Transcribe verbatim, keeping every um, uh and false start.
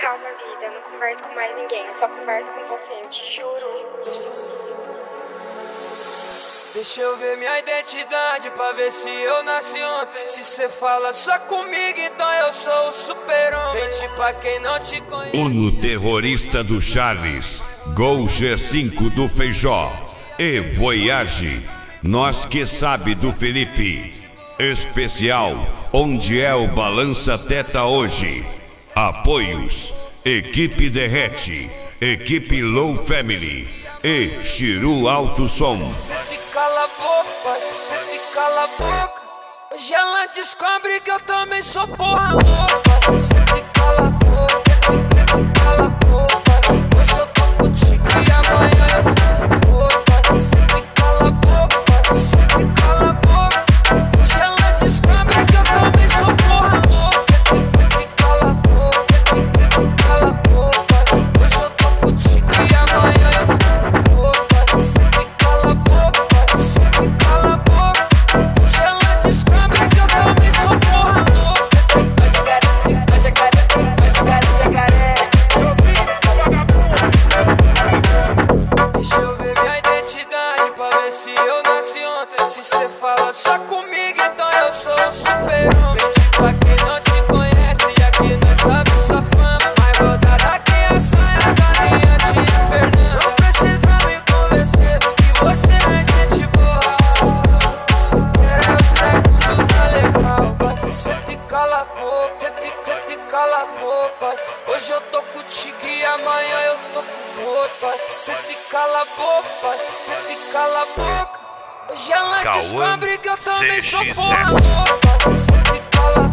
Calma, vida, não converso com mais ninguém, eu só converso com você, eu te juro. Deixa eu ver minha identidade pra ver se eu nasci ontem. Se cê fala só comigo, então eu sou o super-homem. Mente pra quem não te conhece. Uno terrorista do Charles, Gol G cinco do Feijó e Voyage, Nós que sabe do Felipe. Especial, onde é o Balança Teta hoje? Apoios, Equipe Derrete, Equipe Low Family e Chiru Alto Som. Cê te cala a boca, cê te cala a boca. Hoje ela descobre que eu também sou porra louca. Cê te cala a boca, cê te cala a boca. Hoje eu tô contigo e amanhã eu tô com outra. Cê te cala a boca, cê te cala a boca. Hoje ela descobre que eu também sou porra louca. Cê te cala a boca, cê te cala a boca. Hoje eu tô contigo e amanhã eu tô com outra. Cê te cala a boca, cê te cala a boca. Hoje ela descobre que eu também sou porra louca. Vai jacaré, vai jacaré, vai jacaré, jacaré. Deixa eu ver minha identidade pra ver se eu nasci ontem. Se cê fala só comigo, então eu sou o super-homem. Mente pra quem não te conhece e aqui nós sabe sua fama. Mais rodada que a saia da minha tia Fernanda. Não precisa me convencer que você é gente boa. Só quero é o sexo, usa legal. Cê te cala a boca, cê te, cê te cala a boca. Hoje eu tô contigo e amanhã eu tô com outra. Cê te cala a boca, cê te cala a boca. Hoje ela Cauã descobre que eu também sou C X S. porra louca. Cê te cala